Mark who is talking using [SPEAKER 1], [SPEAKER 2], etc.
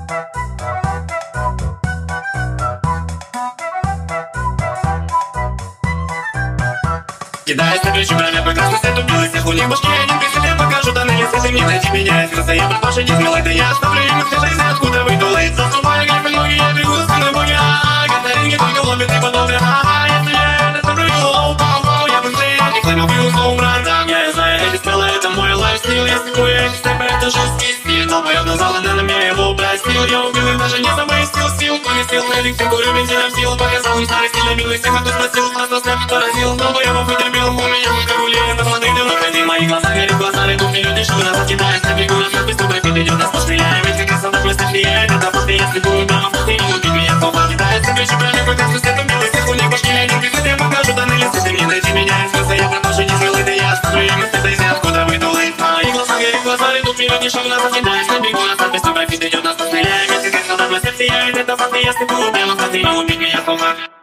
[SPEAKER 1] Кидаясь на плечи, броня прекрасный свет убил всех у них башки. Один песен я покажу, да если ты не найти меня. Если я больше не смел, это я оставлю им их не откуда выйду. Лейт за собой, грифель ноги, я бегу с тобой боги. Катаринги только лобят и подобные. Если я это забрю, я быстрее не клеймил бью снова, братан. Я знаю, эти спелы, это мой лайфстил. Я стикую эти степы, это жесткий стиль. Толпоёб на зал, на мне его простил. Я убил их, даже не замысил сил. Повесил на электрику, бензином сил. Показал им старый стиль, милый всех, кто спросил. Нас на снэп поразил, толпоёбов вытерпел. У меня только рулей, на планы, ты выходи. Мои глаза горят, глаза рыдут. Не люди, что назад кидаясь на бегу. На быстро профит идет, нас постреляем. Ведь как раз он просто влияет. Это просто я слепую даму, ты не убить меня. Толпа кидает на плечи, броня прекрасный свет убил всех у них башки. Один писать я покажу, да если ты не найти меня. Если я больше не смел, это я оставлю им их не откуда выйду. Мои глаза горят, глаза рыдут. Не люди, что назад кидаясь на бегу. На быстро профит идет, нас постреляем. Ведь как раз он просто влияет. Это просто я слепую даму, ты не убить меня.